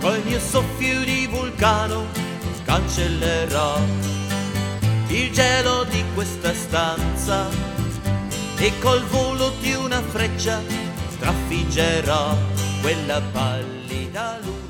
col mio soffio di vulcano cancellerò il gelo di questa stanza e col volo di una freccia trafiggerò quella pallida luce.